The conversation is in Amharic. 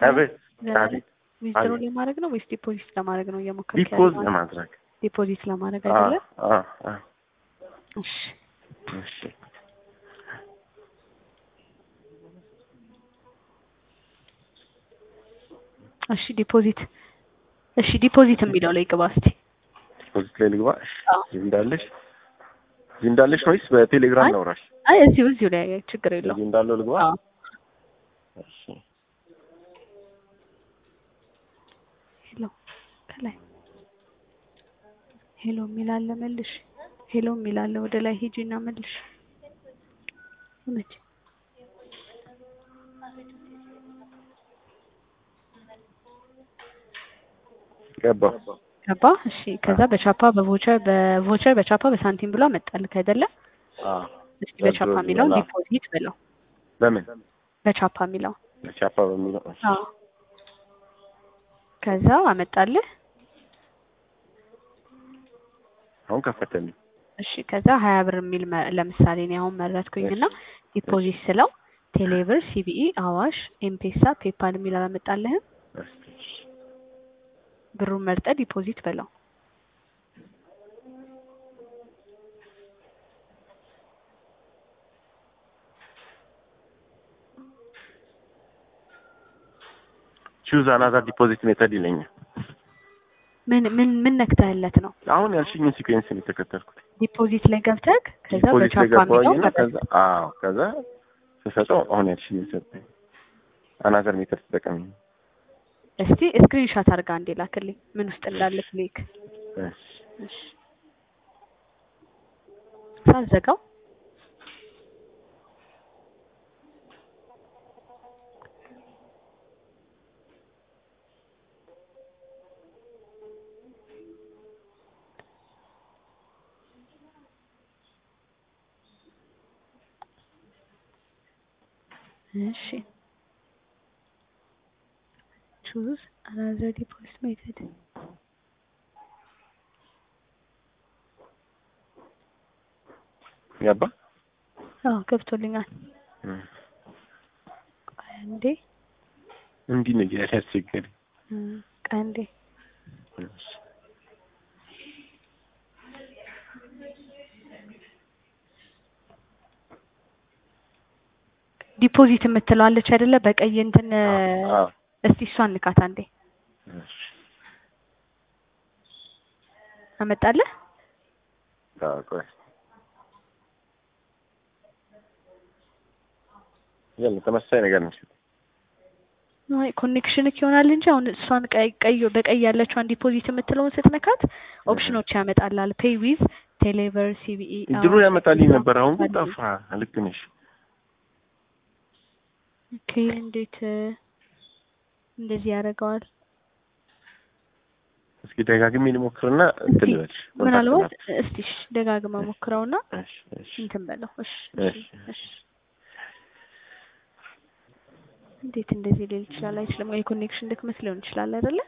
አቤት አቤት ዊዝድሮ ለማድረግ ነው ወይስ ዲፖዚት ለማድረግ ነው እየሞከርክ ያለው? ዲፖዝ ለማድረግ ዲፖዚት ለማድረግ አይደለ? እሺ እሺ እሺ ዲፖዚት የሚለው ላይ ግባ እስቲ። ዲፖዚት ላይ ልግባ? እዚህ እንዳለሽ ወይስ በቴሌግራም ነው ራሽ? አይ እዚሁ ላይ ችግር የለውም። እዚህ እንዳለው ልግባ? እሺ ከላይ ሄሎ የሚላለ መልሽ። ሄሎ የሚላለ ወደ ላይ ሂጂና መልሽ። ገባ። እሺ ከዛ በቻፓ በቮቸር በቻፓ በሳንቲም ብሎ አመጣልህ አይደለ? እስኪ በቻፓ የሚለው ዲፖዚት ብለው። በምን በቻፓ የሚለው በሚለው ከዛ አመጣልህ። አሁን ከፈተልኝ። እሺ ከዛ 20 ብር የሚል ለምሳሌ ነው አሁን መረጥኩኝና ዲፖዚት ስለው ቴሌብር፣ ሲቢኢ፣ አዋሽ፣ ኤምፔሳ፣ ፔፓል የሚል አላመጣልህም? ብሩን መርጠህ ዲፖዚት በለው። choose another deposit method ይለኛል። ምን ነክተህለት ነው? አሁን ያልሽኝ ሲኩዌንስ ነው የተከተልኩት። ዲፖዚት ላይ ገብተህ ከዛ በቻፓ የሚለው ከዛ ስሰጠው አሁን ያልሽኝ ሰጠኝ። another method ተጠቀሚ። እስቲ ስክሪንሾት አድርጋ አንዴ ላክልኝ ምን ውስጥ እንዳለ ክሊክ። እሺ ሳዘጋው እሺ choose another deposit method ያባ ገብቶልኛል። አንዴ እንዲህ ነው ያስቸገረኝ። አንዴ ዲፖዚት የምትለዋለች አይደለ? በቀይ እንትን እስቲ እሷን ንካት አንዴ። አመጣለህ? ቆይ ያለ ተመሳሳይ ነገር ነው። አይ ኮኔክሽንክ ይሆናል እንጂ አሁን እሷን በቀይ ያለችውን ዲፖዚት የምትለውን ስትነካት ኦፕሽኖች ያመጣላል። ፔይ ዊዝ ቴሌብር፣ ሲቢኢ ድሮ ያመጣልኝ ነበር። አሁን ጠፋ። ልክ ነሽ። ኦኬ እንዴት እንደዚህ ያደርገዋል? እስኪ ደጋግሜ ልሞክርና እንትን ልበልሽ። ምናልባት እስቲ ደጋግማ ሞክረውና እንትን በለው። እሺ እንዴት እንደዚህ ሊል ይችላል? አይችልም። ወይ ኮኔክሽን ድክመት ሊሆን ይችላል አይደለ?